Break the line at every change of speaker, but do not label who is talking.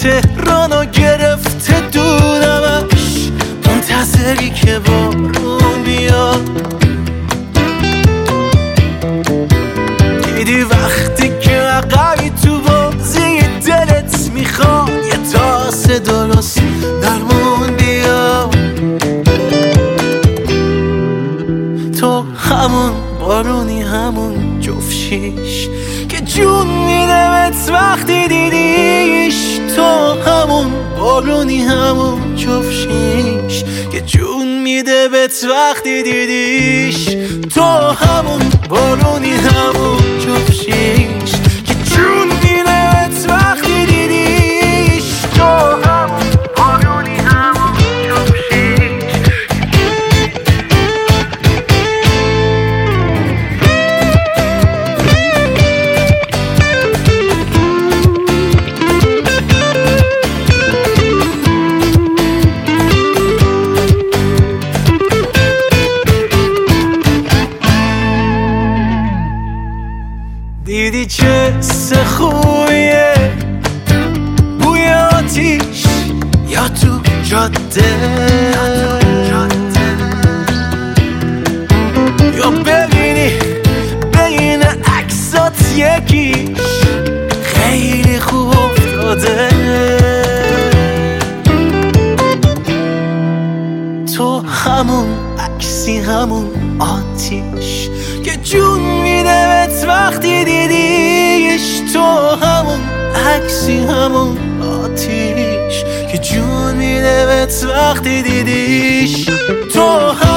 تهرانو گرفته دورمش، منتظری که بارون بیاد. دیدی وقتی که عقبی تو بازی دلت میخواد یه تاسه درست درمون بیاد. تو همون بارونی، همون جفشیش که جون میده بهت وقتی دیدیش. تو همون بارونی، همون جفشیش که جون میده بهت وقتی دیدیش. تو همون بارونی، همون جفشیش که جون میده بهت وقتی دیدیش. تو همون بارونی، همون جفشیش. دیدی چه خوبیه بوی آتیش یا تو جاده، یا ببینی بین عکسات یکیش خیلی خوب افتاده. تو همون عکسی، همون آتیش که جون میده بهت وقتی دیدیش. تو همون عکسی، همون آتیش که جون میده بهت وقتی دیدیش. تو